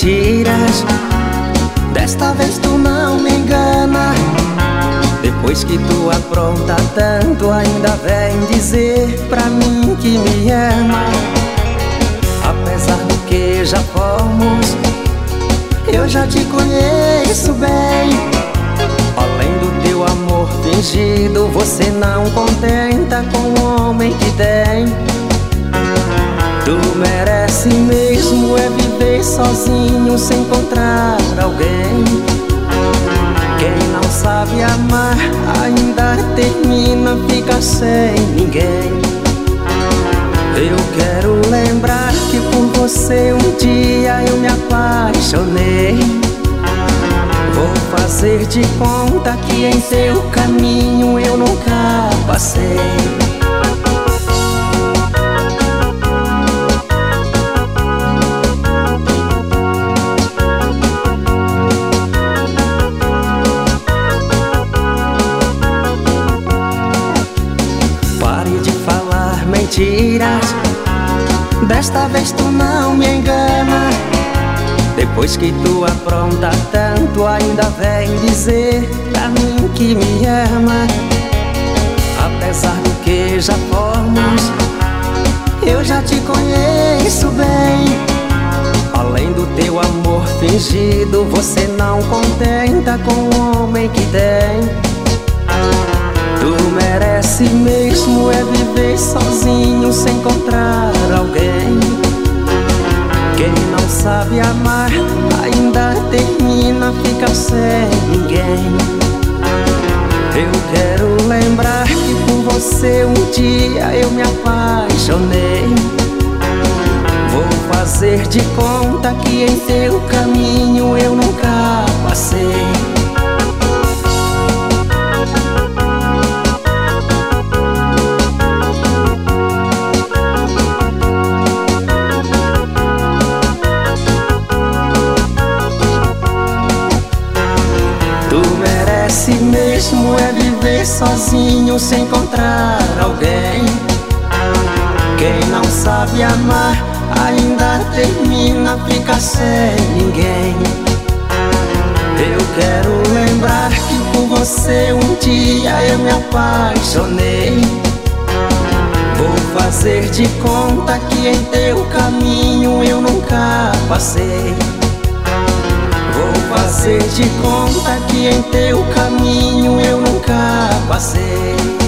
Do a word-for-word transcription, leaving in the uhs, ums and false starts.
mentiras. Desta vez tu não me engana. Depois que tu apronta tanto, ainda vem dizer pra mim que me ama. Apesar do que já fomos, eu já te conheço bem. Além do teu amor fingido, você não contenta com o homem que tem. Tu merece mesmo é viver sozinho sem encontrar alguém. Quem não sabe amar ainda termina, fica sem ninguém. Eu quero lembrar que por você um dia eu me apaixonei. Vou fazer de conta que em teu caminho eu nunca passei. Mentiras, desta vez tu não me engana. Depois que tu apronta tanto, ainda vem dizer pra mim que me ama. Apesar do que já fomos, eu já te conheço bem. Além do teu amor fingido, você não contenta com o homem que tem. Tu merece mesmo é viver sozinho sem encontrar alguém. Quem não sabe amar ainda termina, fica sem ninguém. Eu quero lembrar que por você um dia eu me apaixonei. Vou fazer de conta que em teu caminho eu nunca passei. Tu merece mesmo é viver sozinho sem encontrar alguém. Quem não sabe amar ainda termina, fica sem ninguém. Eu quero lembrar que por você um dia eu me apaixonei. Vou fazer de conta que em teu caminho eu nunca passei. Vou fazer de conta que em teu caminho eu nunca passei.